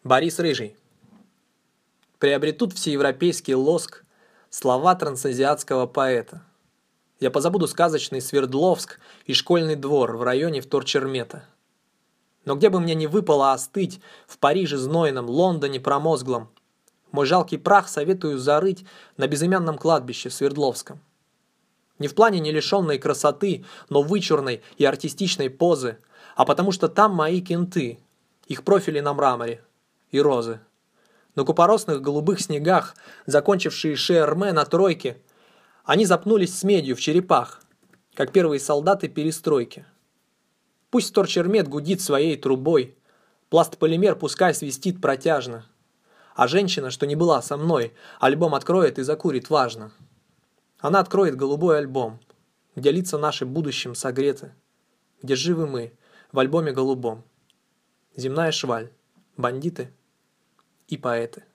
Борис Рыжий. Приобретут всеевропейский лоск слова трансазиатского поэта. Я позабуду сказочный Свердловск и школьный двор в районе Вторчермета. Но где бы мне ни выпало остыть, в Париже знойном, Лондоне промозглом, мой жалкий прах советую зарыть на безымянном кладбище Свердловском. Не в плане не лишенной красоты, но вычурной и артистичной позы, а потому что там мои кенты, их профили на мраморе и розы. На купоросных голубых снегах, закончившие ШРМ на тройке, они запнулись с медью в черепах, как первые солдаты перестройки. Пусть Вторчермет гудит своей трубой, пластполимер пускай свистит протяжно, а женщина, что не была со мной, альбом откроет и закурит важно. Она откроет голубой альбом, где лица наши будущим согреты, где живы мы в альбоме голубом. Земная шваль, бандиты и поэты.